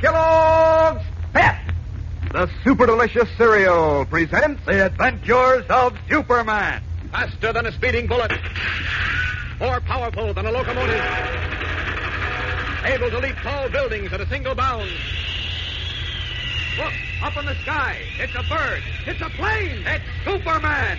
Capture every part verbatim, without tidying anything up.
Kellogg's Pep, the super delicious cereal, presents The Adventures of Superman. Faster than a speeding bullet. More powerful than a locomotive. Able to leap tall buildings at a single bound. Look, up in the sky. It's a bird. It's a plane. It's Superman.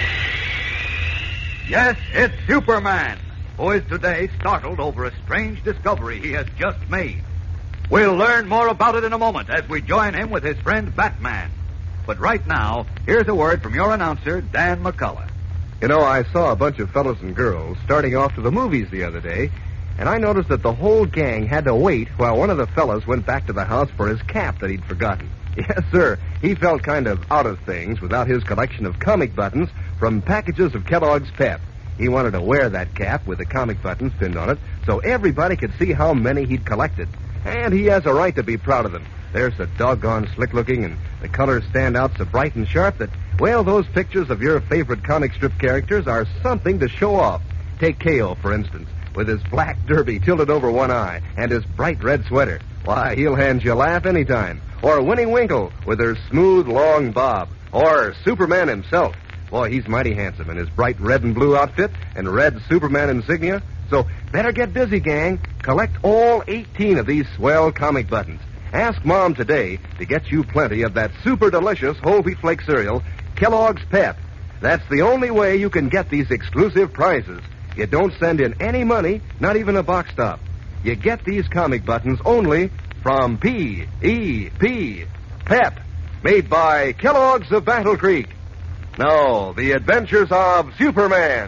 Yes, it's Superman, who is today startled over a strange discovery he has just made. We'll learn more about it in a moment as we join him with his friend Batman. But right now, here's a word from your announcer, Dan McCullough. You know, I saw a bunch of fellas and girls starting off to the movies the other day, and I noticed that the whole gang had to wait while one of the fellas went back to the house for his cap that he'd forgotten. Yes, sir. He felt kind of out of things without his collection of comic buttons from packages of Kellogg's Pep. He wanted to wear that cap with the comic buttons pinned on it so everybody could see how many he'd collected. And he has a right to be proud of them. They're so doggone slick-looking, and the colors stand out so bright and sharp that, well, those pictures of your favorite comic strip characters are something to show off. Take K O, for instance, with his black derby tilted over one eye and his bright red sweater. Why, he'll hand you a laugh anytime. Or Winnie Winkle with her smooth, long bob. Or Superman himself. Boy, he's mighty handsome in his bright red and blue outfit and red Superman insignia. So better get busy, gang. Collect all eighteen of these swell comic buttons. Ask Mom today to get you plenty of that super delicious whole wheat flake cereal, Kellogg's Pep. That's the only way you can get these exclusive prizes. You don't send in any money, not even a box top. You get these comic buttons only from P E P, Pep, made by Kellogg's of Battle Creek. Now, The Adventures of Superman.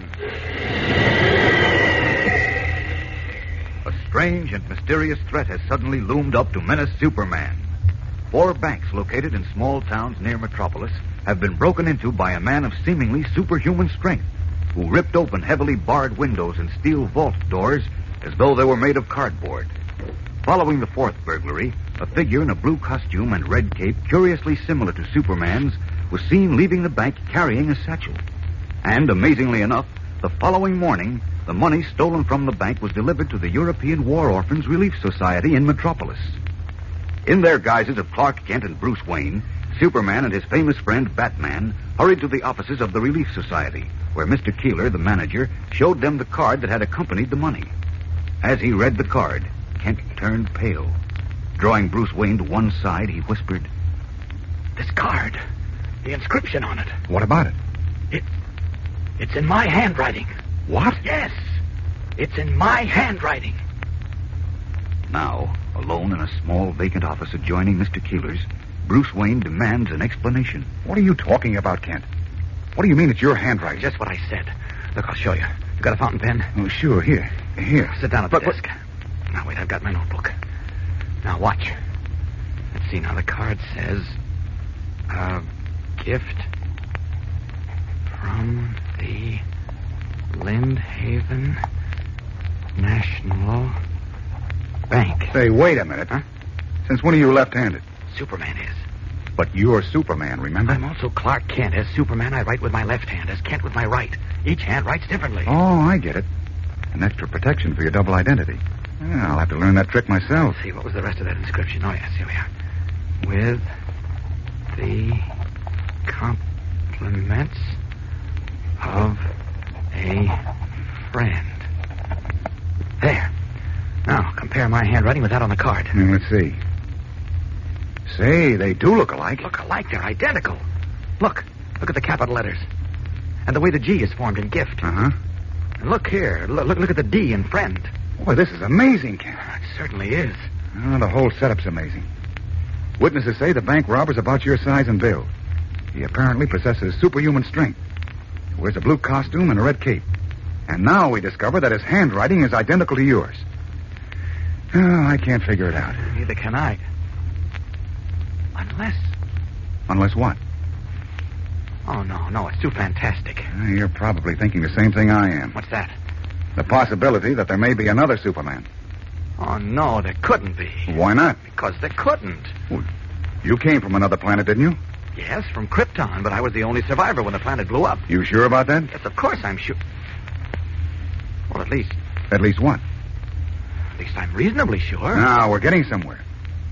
A strange and mysterious threat has suddenly loomed up to menace Superman. Four banks located in small towns near Metropolis have been broken into by a man of seemingly superhuman strength who ripped open heavily barred windows and steel vault doors as though they were made of cardboard. Following the fourth burglary, a figure in a blue costume and red cape curiously similar to Superman's was seen leaving the bank carrying a satchel. And, amazingly enough, the following morning, the money stolen from the bank was delivered to the European War Orphans Relief Society in Metropolis. In their guises of Clark Kent and Bruce Wayne, Superman and his famous friend Batman hurried to the offices of the Relief Society, where Mister Keeler, the manager, showed them the card that had accompanied the money. As he read the card, Kent turned pale. Drawing Bruce Wayne to one side, he whispered, This card. The inscription on it. What about it? It... It's in my handwriting. What? Yes. It's in my handwriting. Now, alone in a small vacant office adjoining Mister Keeler's, Bruce Wayne demands an explanation. What are you talking about, Kent? What do you mean it's your handwriting? Just what I said. Look, I'll show you. You got a fountain pen? Oh, sure. Here. Here. Sit down at the but, desk. But... Now, wait, I've got my notebook. Now, watch. Let's see. Now, the card says... A gift from the Lindhaven National Bank. Say, wait a minute. Huh? Since when are you left-handed? Superman is. But you're Superman, remember? I'm also Clark Kent. As Superman, I write with my left hand. As Kent, with my right. Each hand writes differently. Oh, I get it. An extra protection for your double identity. Yeah, I'll have to learn that trick myself. Let's see, what was the rest of that inscription? Oh, yes, here we are. With the compliments of a friend. There. Now, compare my handwriting with that on the card. Now, let's see. Say, they do look alike. Look alike? They're identical. Look. Look at the capital letters. And the way the G is formed in gift. Uh-huh. And look here. Look, look, look at the D in friend. Boy, this is amazing, Kent. It certainly is. Oh, the whole setup's amazing. Witnesses say the bank robber's about your size and build. He apparently possesses superhuman strength. He wears a blue costume and a red cape. And now we discover that his handwriting is identical to yours. Oh, I can't figure it out. Neither can I. Unless... Unless what? Oh, no, no, it's too fantastic. Uh, you're probably thinking the same thing I am. What's that? The possibility that there may be another Superman. Oh, no, there couldn't be. Why not? Because there couldn't. Well, you came from another planet, didn't you? Yes, from Krypton, but I was the only survivor when the planet blew up. You sure about that? Yes, of course I'm sure. Well, at least... At least what? At least I'm reasonably sure. Now, we're getting somewhere.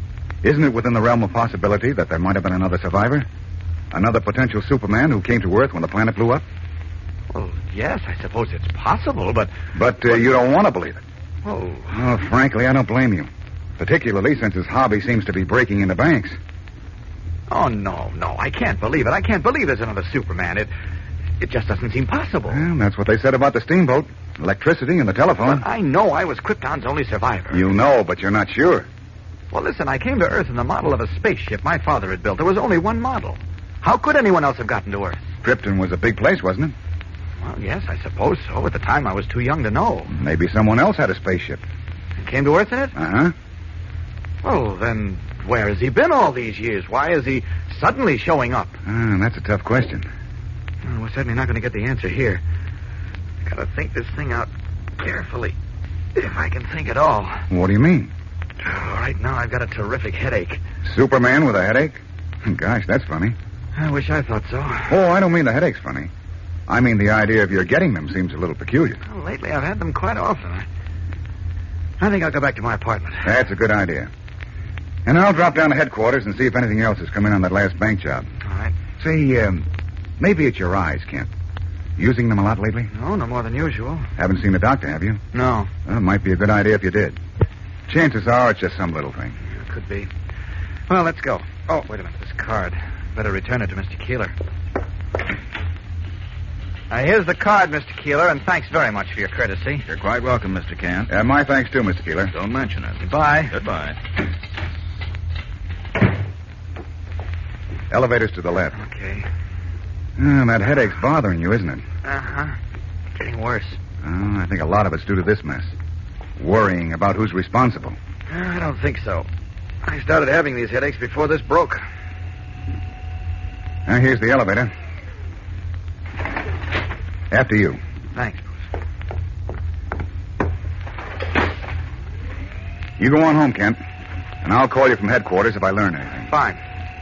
Isn't it within the realm of possibility that there might have been another survivor? Another potential Superman who came to Earth when the planet blew up? Well, yes, I suppose it's possible, but... But uh, you don't want to believe it. Oh. Oh, frankly, I don't blame you. Particularly since his hobby seems to be breaking into banks. Oh, no, no, I can't believe it. I can't believe there's another Superman. It it just doesn't seem possible. Well, that's what they said about the steamboat, electricity, and the telephone. But I know I was Krypton's only survivor. You know, but you're not sure. Well, listen, I came to Earth in the model of a spaceship my father had built. There was only one model. How could anyone else have gotten to Earth? Krypton was a big place, wasn't it? Well, yes, I suppose so. At the time, I was too young to know. Maybe someone else had a spaceship. And came to Earth in it? Uh-huh. Well, then, where has he been all these years? Why is he suddenly showing up? Ah, that's a tough question. Well, we're certainly not going to get the answer here. I gotta think this thing out carefully, if I can think at all. What do you mean? Oh, right now, I've got a terrific headache. Superman with a headache? Gosh, that's funny. I wish I thought so. Oh, I don't mean the headache's funny. I mean the idea of your getting them seems a little peculiar. Well, lately, I've had them quite often. I, I think I'll go back to my apartment. That's a good idea. And I'll drop down to headquarters and see if anything else has come in on that last bank job. All right. Say, um, maybe it's your eyes, Kent. Using them a lot lately? No, no more than usual. Haven't seen the doctor, have you? No. Well, it might be a good idea if you did. Chances are it's just some little thing. Yeah, could be. Well, let's go. Oh, wait a minute. This card. Better return it to Mister Keeler. Uh, here's the card, Mister Keeler, and thanks very much for your courtesy. You're quite welcome, Mister Kent. Uh, my thanks, too, Mister Keeler. Don't mention it. Goodbye. Goodbye. Elevators to the left. Okay. Uh, that headache's bothering you, isn't it? Uh-huh. Getting worse. Oh, I think a lot of it's due to this mess. Worrying about who's responsible. Uh, I don't think so. I started having these headaches before this broke. Now, here's the elevator. After you. Thanks, Bruce. You go on home, Kent. And I'll call you from headquarters if I learn anything. Fine.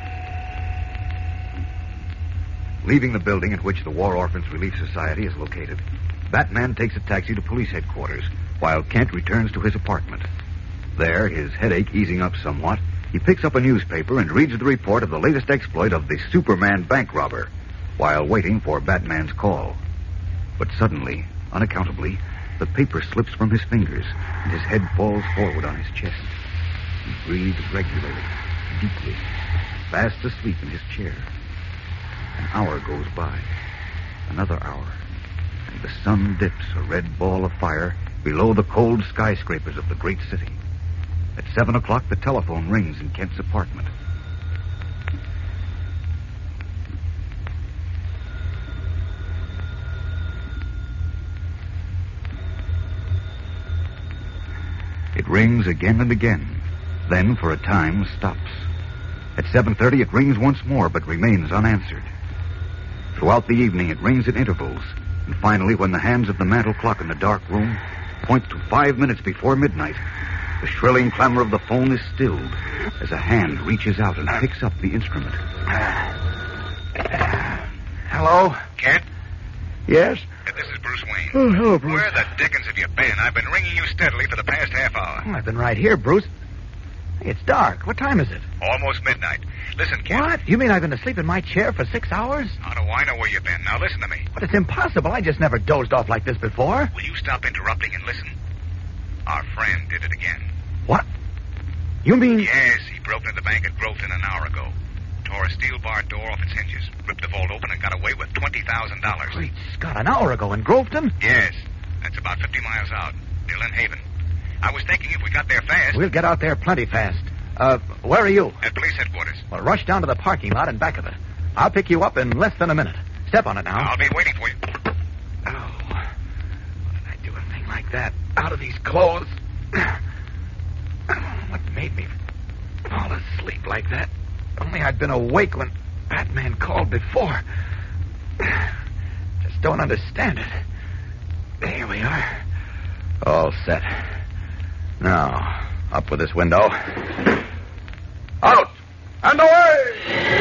Leaving the building at which the War Orphans Relief Society is located, Batman takes a taxi to police headquarters, while Kent returns to his apartment. There, his headache easing up somewhat, he picks up a newspaper and reads the report of the latest exploit of the Superman bank robber, while waiting for Batman's call. But suddenly, unaccountably, the paper slips from his fingers, and his head falls forward on his chest. He breathes regularly, deeply, fast asleep in his chair. An hour goes by, another hour, and the sun dips a red ball of fire below the cold skyscrapers of the great city. At seven o'clock, the telephone rings in Kent's apartment. It rings again and again, then for a time stops. At seven thirty, it rings once more, but remains unanswered. Throughout the evening, it rings at intervals, and finally, when the hands of the mantel clock in the dark room point to five minutes before midnight, the shrilling clamor of the phone is stilled as a hand reaches out and picks up the instrument. Hello? Kent? Yes? This is Bruce Wayne. Oh, hello, Bruce. Where the dickens have you been? I've been ringing you steadily for the past half hour. Oh, I've been right here, Bruce. Hey, it's dark. What time is it? Almost midnight. Listen, Kent. What? You mean I've been asleep in my chair for six hours? How do I know where you've been? Now listen to me. But it's impossible. I just never dozed off like this before. Will you stop interrupting and listen? Our friend did it again. What? You mean... Yes, he broke into the bank at Growton an hour ago. Tore a steel bar door off its hinges, ripped the vault open, and got away with twenty thousand dollars. Great Scott, an hour ago in Groveton? Yes, that's about fifty miles out. Dillon Haven. I was thinking if we got there fast... We'll get out there plenty fast. Uh, where are you? At police headquarters. Well, rush down to the parking lot in back of it. I'll pick you up in less than a minute. Step on it now. I'll be waiting for you. Oh, why did I do a thing like that? Out of these clothes. What made me fall asleep like that? Only I'd been awake when Batman called before. Just don't understand it. Here we are. All set. Now, up with this window. Out! And away!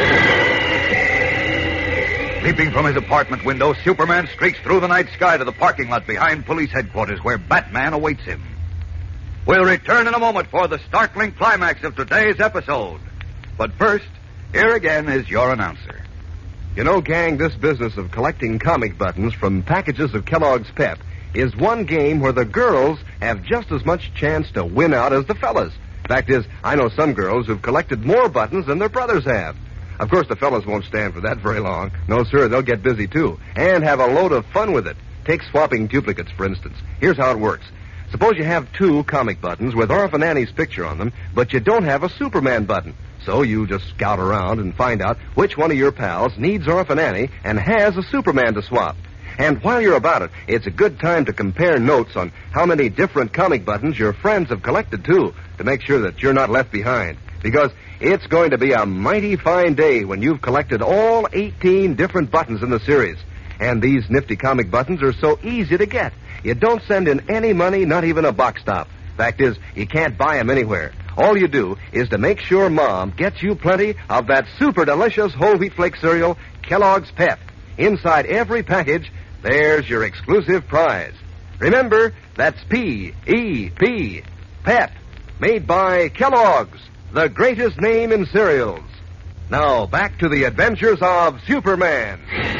Leaping from his apartment window, Superman streaks through the night sky to the parking lot behind police headquarters where Batman awaits him. We'll return in a moment for the startling climax of today's episode. But first, here again is your announcer. You know, gang, this business of collecting comic buttons from packages of Kellogg's Pep is one game where the girls have just as much chance to win out as the fellas. Fact is, I know some girls who've collected more buttons than their brothers have. Of course, the fellas won't stand for that very long. No, sir, they'll get busy, too, and have a load of fun with it. Take swapping duplicates, for instance. Here's how it works. Suppose you have two comic buttons with Orphan Annie's picture on them, but you don't have a Superman button. So you just scout around and find out which one of your pals needs Orphan Annie and has a Superman to swap. And while you're about it, it's a good time to compare notes on how many different comic buttons your friends have collected, too, to make sure that you're not left behind. Because it's going to be a mighty fine day when you've collected all eighteen different buttons in the series. And these nifty comic buttons are so easy to get. You don't send in any money, not even a box top. Fact is, you can't buy them anywhere. All you do is to make sure Mom gets you plenty of that super delicious whole wheat flake cereal, Kellogg's Pep. Inside every package, there's your exclusive prize. Remember, that's P E P, Pep, made by Kellogg's, the greatest name in cereals. Now, back to the adventures of Superman.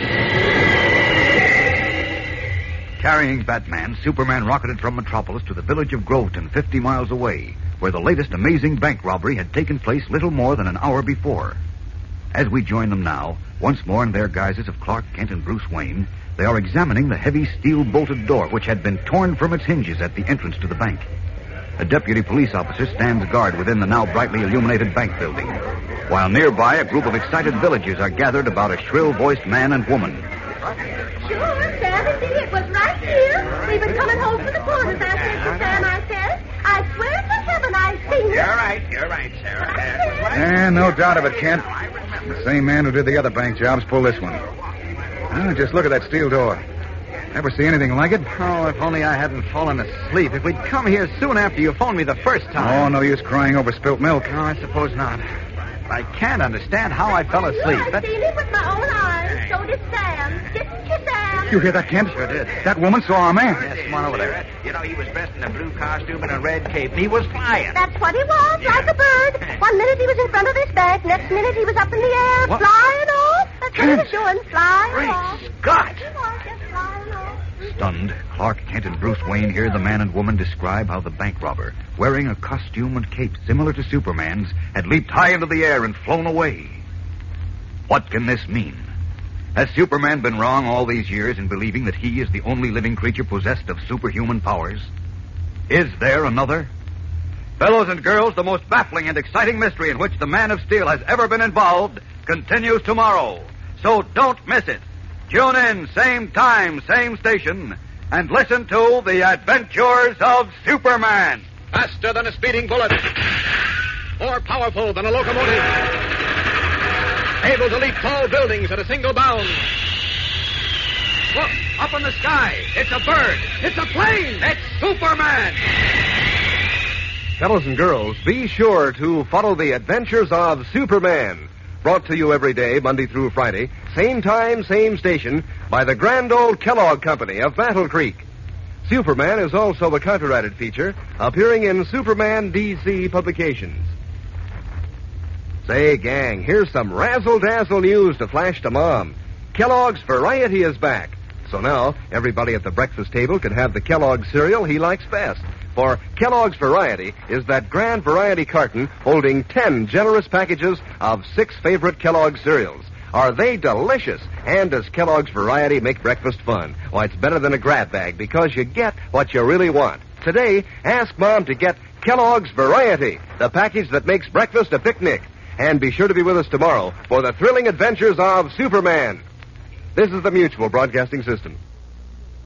Carrying Batman, Superman rocketed from Metropolis to the village of Groveton, fifty miles away, where the latest amazing bank robbery had taken place little more than an hour before. As we join them now, once more in their guises of Clark Kent and Bruce Wayne, they are examining the heavy steel-bolted door which had been torn from its hinges at the entrance to the bank. A deputy police officer stands guard within the now brightly illuminated bank building, while nearby a group of excited villagers are gathered about a shrill-voiced man and woman. Sure, Sam, see, it was right here. We've been coming home from the quarters, I said to Sam, I said. I swear to heaven I've seen it. You're right, you're right, Sarah. Yeah, no doubt of it, Kent. The same man who did the other bank jobs pulled this one. Oh, just look at that steel door. Ever see anything like it? Oh, if only I hadn't fallen asleep. If we'd come here soon after you phoned me the first time. Oh, no use crying over spilt milk. No, I suppose not. I can't understand how I fell asleep. I've That... seen it with my own eyes. So did Sam. Didn't you, Sam? You hear that, Kent? Sure did. That woman saw our man. Yes, come on over there. You know, he was dressed in a blue costume and a red cape, and he was flying. That's what he was, like a bird. One minute he was in front of this bank, next minute he was up in the air, What? flying off. That's what he was doing, flying Great off. Scott! He was just flying off. Stunned, Clark Kent and Bruce Wayne hear the man and woman describe how the bank robber, wearing a costume and cape similar to Superman's, had leaped high into the air and flown away. What can this mean? Has Superman been wrong all these years in believing that he is the only living creature possessed of superhuman powers? Is there another? Fellows and girls, the most baffling and exciting mystery in which the Man of Steel has ever been involved continues tomorrow. So don't miss it. Tune in, same time, same station, and listen to The Adventures of Superman. Faster than a speeding bullet. More powerful than a locomotive. Able to leap tall buildings at a single bound. Look, up in the sky. It's a bird. It's a plane. It's Superman. Fellows and girls, be sure to follow The Adventures of Superman. Brought to you every day, Monday through Friday, same time, same station, by the grand old Kellogg Company of Battle Creek. Superman is also a copyrighted feature appearing in Superman D C publications. Say, gang, here's some razzle-dazzle news to flash to Mom. Kellogg's Variety is back. So now, everybody at the breakfast table can have the Kellogg cereal he likes best. For Kellogg's Variety is that grand variety carton holding ten generous packages of six favorite Kellogg cereals. Are they delicious? And does Kellogg's Variety make breakfast fun? Why, it's better than a grab bag because you get what you really want. Today, ask Mom to get Kellogg's Variety, the package that makes breakfast a picnic. And be sure to be with us tomorrow for the thrilling adventures of Superman. This is the Mutual Broadcasting System.